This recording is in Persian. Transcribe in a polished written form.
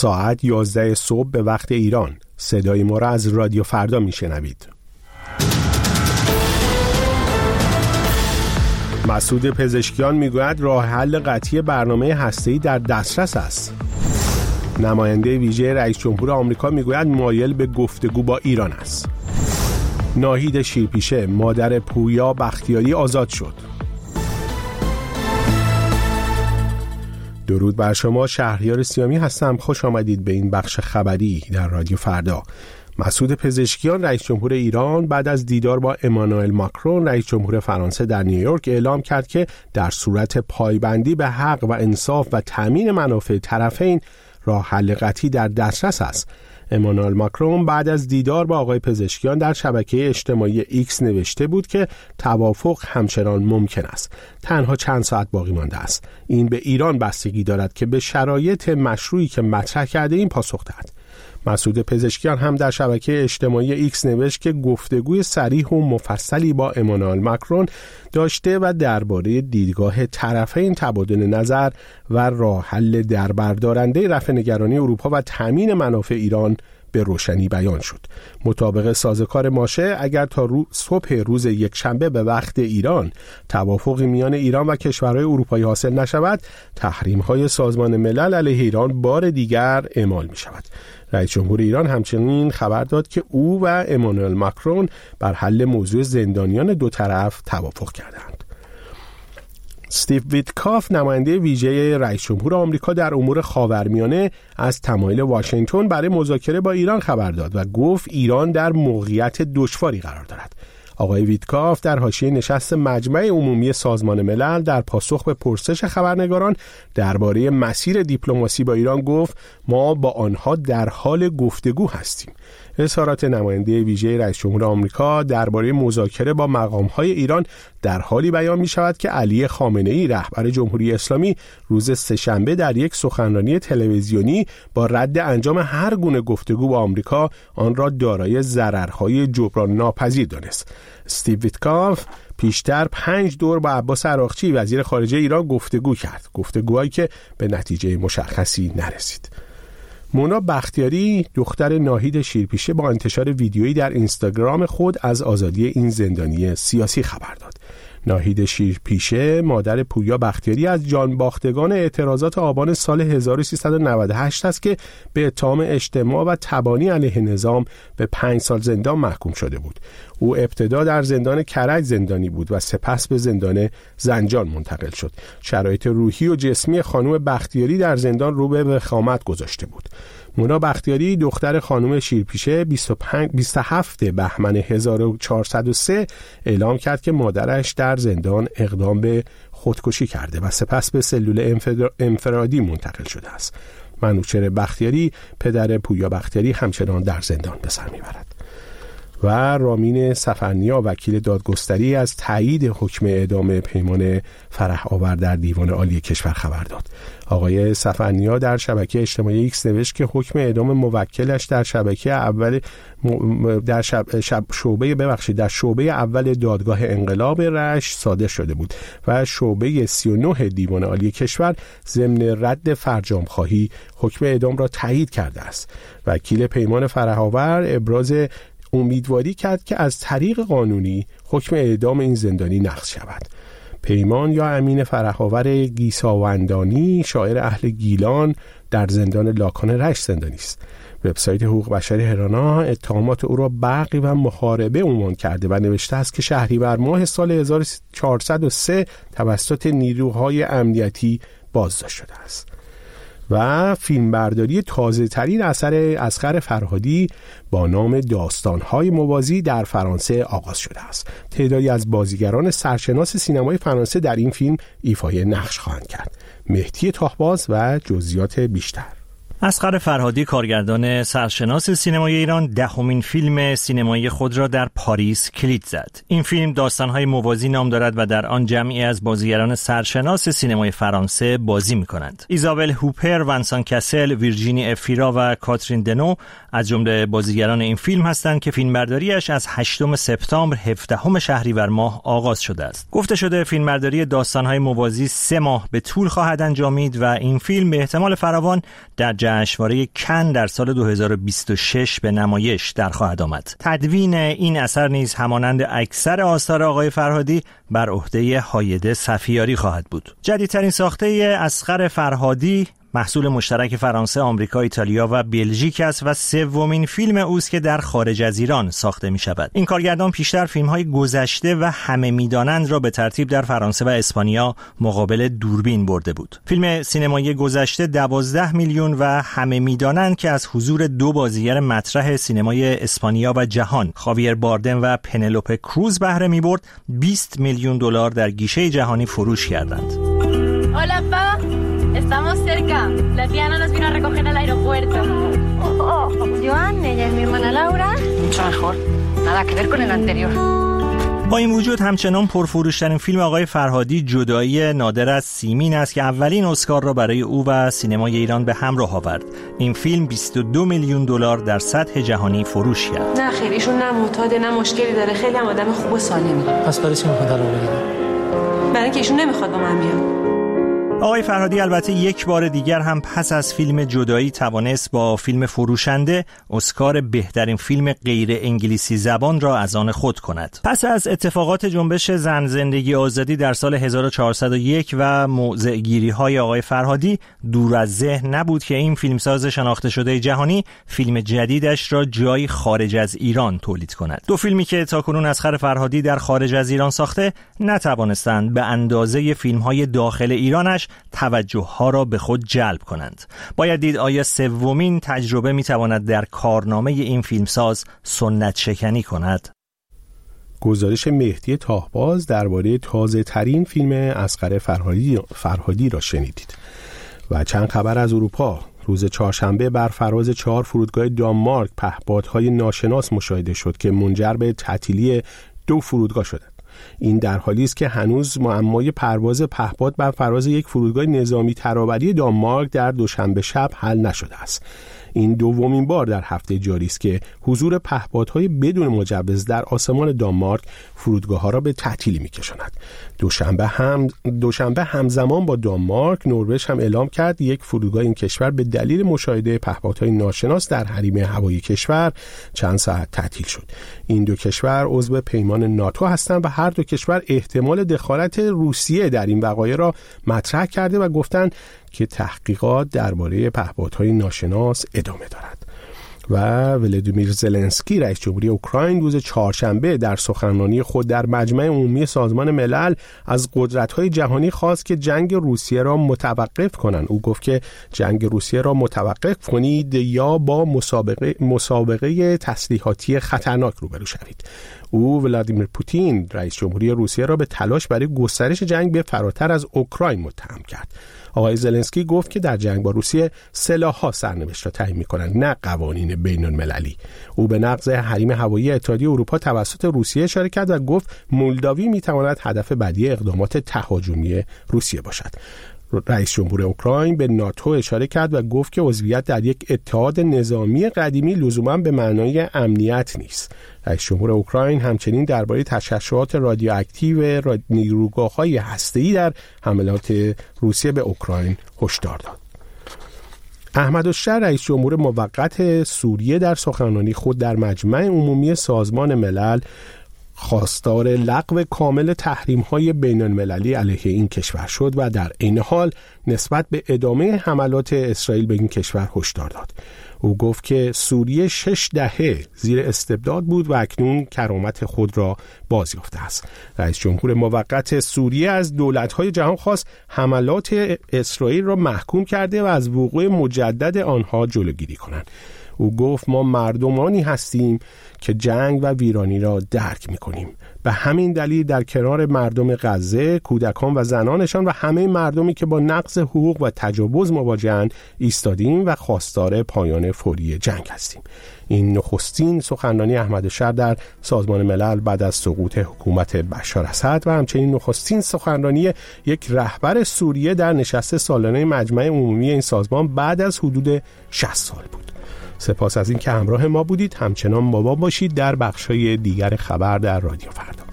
ساعت 11 صبح به وقت ایران. صدای ما را از رادیو فردا میشنوید. مسعود پزشکیان میگوید راه حل قطعی برنامه هسته‌ای در دسترس است. نماینده ویژه رئیس جمهور آمریکا میگوید مایل به گفتگو با ایران است. ناهید شیرپیشه مادر پویا بختیاری آزاد شد. درود بر شما، شهریار سیامی هستم. خوش آمدید به این بخش خبری در رادیو فردا. مسعود پزشکیان رئیس جمهور ایران بعد از دیدار با امانوئل ماکرون رئیس جمهور فرانسه در نیویورک اعلام کرد که در صورت پایبندی به حق و انصاف و تامین منافع طرفین راه حل قطعی در دسترس است. امانوئل ماکرون بعد از دیدار با آقای پزشکیان در شبکه اجتماعی ایکس نوشته بود که توافق همچنان ممکن است. تنها چند ساعت باقی مانده است. این به ایران بستگی دارد که به شرایط مشروعی که مطرح کرده این پاسخ دهد. مسعود پزشکیان هم در شبکه اجتماعی ایکس نوشت که گفتگوی صریح و مفصلی با امانوئل ماکرون داشته و درباره دیدگاه طرفین تبادل نظر و راه حل دربردارنده رفع نگرانی اروپا و تامین منافع ایران به روشنی بیان شد. مطابق سازوکار ماشه اگر تا صبح روز یکشنبه به وقت ایران توافقی میان ایران و کشورهای اروپایی حاصل نشود، تحریم‌های سازمان ملل علیه ایران بار دیگر اعمال می شود. رئیس جمهور ایران همچنین خبر داد که او و امانوئل ماکرون بر حل موضوع زندانیان دو طرف توافق کردند. استیو ویتکاف نماینده ویژه رئیس جمهور آمریکا در امور خاورمیانه از تمایل واشنگتن برای مذاکره با ایران خبر داد و گفت ایران در موقعیت دشواری قرار دارد. آقای ویتکاف در حاشیه نشست مجمع عمومی سازمان ملل در پاسخ به پرسش خبرنگاران درباره مسیر دیپلماسی با ایران گفت ما با آنها در حال گفتگو هستیم. اظهارات نماینده ویژه رئیس جمهور آمریکا درباره مذاکره با مقام‌های ایران در حالی بیان می‌شود که علی خامنه‌ای رهبر جمهوری اسلامی روز سه‌شنبه در یک سخنرانی تلویزیونی با رد انجام هر گونه گفتگو با آمریکا آن را دارای ضررهای جبران ناپذیر دانست. استیو ویتکاف پیشتر 5 دور با عباس عراقچی وزیر خارجه ایران گفتگو کرد، گفتگوهایی که به نتیجه مشخصی نرسید. مونا بختیاری دختر ناهید شیرپیشه با انتشار ویدیویی در اینستاگرام خود از آزادی این زندانی سیاسی خبر داد. ناهید شیرپیشه مادر پویا بختیاری از جانباختگان اعتراضات آبان سال 1398 است که به اتهام اجتماع و تبانی علیه نظام به 5 سال زندان محکوم شده بود. او ابتدا در زندان کرج زندانی بود و سپس به زندان زنجان منتقل شد. شرایط روحی و جسمی خانم بختیاری در زندان رو به وخامت گذاشته بود. مونا بختیاری دختر خانم شیرپیشه 27 بهمن 1403 اعلام کرد که مادرش در زندان اقدام به خودکشی کرده و سپس به سلول انفرادی منتقل شده است. منوچهر بختیاری پدر پویا بختیاری همچنان در زندان به سر میبرد. و رامین سفرنیا وکیل دادگستری از تایید حکم اعدام پیمان فرح‌آور در دیوان عالی کشور خبر داد. آقای سفرنیا در شبکه اجتماعی ایکس نوشت که حکم اعدام موکلش در شبکه اول در شعبه اول دادگاه انقلاب رشت صادر شده بود و شعبه 39 دیوان عالی کشور ضمن رد فرجام‌خواهی حکم اعدام را تایید کرده است. وکیل پیمان فرح‌آور ابراز امیدواری کرد که از طریق قانونی حکم اعدام این زندانی نقض شود. پیمان یا امین فرح‌آور گیساوندانی شاعر اهل گیلان در زندان لاکان رشت زندانی است. وبسایت حقوق بشر هرانا اتهامات او را بغی و محاربه عنوان کرده و نوشته است که شهریور ماه سال 1403 توسط نیروهای امنیتی بازداشت شده است. و فیلمبرداری تازه ترین اثر اصغر فرهادی با نام داستان‌های موازی در فرانسه آغاز شده است. تعدادی از بازیگران سرشناس سینمای فرانسه در این فیلم ایفای نقش خواهند کرد. مهدی تاهباز و جزئیات بیشتر. اصغر فرهادی کارگردان سرشناس سینمای ایران 10مین فیلم سینمایی خود را در پاریس کلید زد. این فیلم داستان‌های موازی نام دارد و در آن جمعی از بازیگران سرشناس سینمای فرانسه بازی می‌کنند. ایزابل هوپر، ونسان کسل، ویرجینی افیرا و کاترین دنو از جمله بازیگران این فیلم هستند که فیلمبرداریش از 8 سپتامبر 17 شهریور ماه آغاز شده است. گفته شده فیلمبرداری داستان‌های موازی 3 ماه به طول خواهد انجامید و این فیلم به احتمال فراوان در جشنواره کن در سال 2026 به نمایش در خواهد آمد. تدوین این اثر نیز همانند اکثر آثار آقای فرهادی بر عهده هایده صفیاری خواهد بود. جدیدترین ساخته اصغر فرهادی محصول مشترک فرانسه، آمریکا، ایتالیا و بلژیک است و سومین فیلم اوست که در خارج از ایران ساخته می شود. این کارگردان پیشتر فیلم‌های گذشته و همه می‌دانند را به ترتیب در فرانسه و اسپانیا مقابل دوربین برده بود. فیلم سینمایی گذشته 12 میلیون و همه می‌دانند که از حضور دو بازیگر مطرح سینمای اسپانیا و جهان، خاویر باردم و پنلوپه کروز، بهره می‌برد 20 میلیون دلار در گیشه جهانی فروش کردند. Estamos cerca. La tía Ana nos vino a recoger al aeropuerto. Joan, ella es mi hermana Laura. Mucho mejor. Nada que ver con el anterior. با این وجود همچنان پرفروشترین فیلم آقای فرهادی جدایی نادر از سیمین است که اولین اسکار را برای او و سینمای ایران به همراه آورد. این فیلم 22 میلیون دلار در سطح جهانی فروش کرد. نه خیلی ایشون نه معتاده نه مشکلی داره، خیلی هم آدم خوب و سالمی. پس برای چی میخواد طلاق بگیره؟ برای اینکه ایشون نمیخواد با من بیاد. آقای فرهادی البته یک بار دیگر هم پس از فیلم جدایی توانست با فیلم فروشنده اسکار بهترین فیلم غیر انگلیسی زبان را از آن خود کند. پس از اتفاقات جنبش زن زندگی آزادی در سال 1401 و موضع‌گیری‌های آقای فرهادی، دور از ذهن نبود که این فیلمساز شناخته شده جهانی فیلم جدیدش را جایی خارج از ایران تولید کند. دو فیلمی که تاکنون اصغر فرهادی در خارج از ایران ساخته نتوانستند به اندازه فیلم‌های داخل ایرانش توجه ها را به خود جلب کنند. باید دید آیا سومین تجربه میتواند در کارنامه این فیلمساز سنت شکنی کند. گزارش مهدی تاهباز درباره تازه ترین فیلم اصغر فرهادی را شنیدید. و چند خبر از اروپا. روز چهارشنبه بر فراز 4 فرودگاه دانمارک پهپادهای ناشناس مشاهده شد که منجر به تعطیلی 2 فرودگاه شدند. این در حالی است که هنوز معمای پرواز پهپاد بر فراز یک فرودگاه نظامی ترابری دانمارک در دوشنبه شب حل نشده است. این دومین بار در هفته جاری است که حضور پهپادهای بدون مجوز در آسمان دانمارک فرودگاه‌ها را به تعطیلی می‌کشاند. دوشنبه همزمان با دانمارک، نروژ هم اعلام کرد یک فرودگاه این کشور به دلیل مشاهده پهپادهای ناشناس در حریم هوایی کشور چند ساعت تعطیل شد. این دو کشور عضو پیمان ناتو هستند و هر دو کشور احتمال دخالت روسیه در این وقایع را مطرح کرده و گفتند که تحقیقات درباره پهپادهای ناشناس ادامه دارد. و ولادیمیر زلنسکی رئیس جمهوری اوکراین روز چهارشنبه در سخنرانی خود در مجمع عمومی سازمان ملل از قدرت‌های جهانی خواست که جنگ روسیه را متوقف کنند. او گفت که جنگ روسیه را متوقف کنید یا با مسابقه تسلیحاتی خطرناک روبرو شوید. او ولادیمیر پوتین رئیس جمهوری روسیه را به تلاش برای گسترش جنگ به فراتر از اوکراین متهم کرد. آقای زلنسکی گفت که در جنگ با روسیه سلاح‌ها سرنوشت را تعیین می‌کنند، نه قوانین بین‌المللی. او به نقض حریم هوایی اتحادیه اروپا توسط روسیه اشاره کرد و گفت مولداوی می‌تواند هدف بعدی اقدامات تهاجمی روسیه باشد. رئیس جمهور اوکراین به ناتو اشاره کرد و گفت که عضویت در یک اتحاد نظامی قدیمی لزوما به معنای امنیت نیست. رئیس جمهور اوکراین همچنین درباره تشعشعات رادیواکتیو نیروگاه‌های هسته‌ای در حملات روسیه به اوکراین هشدار داد. احمدالشهر رئیس جمهور موقت سوریه در سخنرانی خود در مجمع عمومی سازمان ملل خواستار لغو کامل تحریم‌های بین‌المللی علیه این کشور شد و در عین حال نسبت به ادامه حملات اسرائیل به این کشور هشدار داد. او گفت که سوریه 6 دهه زیر استبداد بود و اکنون کرامت خود را بازیافته است. رئیس جمهور موقت سوریه از دولت‌های جهان خواست حملات اسرائیل را محکوم کرده و از وقوع مجدد آنها جلوگیری کنند. او گفت ما مردمانی هستیم که جنگ و ویرانی را درک می‌کنیم. به همین دلیل در کنار مردم غزه، کودکان و زنانشان و همه مردمی که با نقض حقوق و تجاوز مواجه‌اند ایستادیم و خواستار پایان فوری جنگ هستیم. این نخستین سخنرانی احمدالشهر در سازمان ملل بعد از سقوط حکومت بشار اسد و همچنین نخستین سخنرانی یک رهبر سوریه در نشست سالانه مجمع عمومی این سازمان بعد از حدود 60 سال بود. سپاس از این که همراه ما بودید. همچنان با ما باشید در بخش‌های دیگر خبر در رادیو فردا.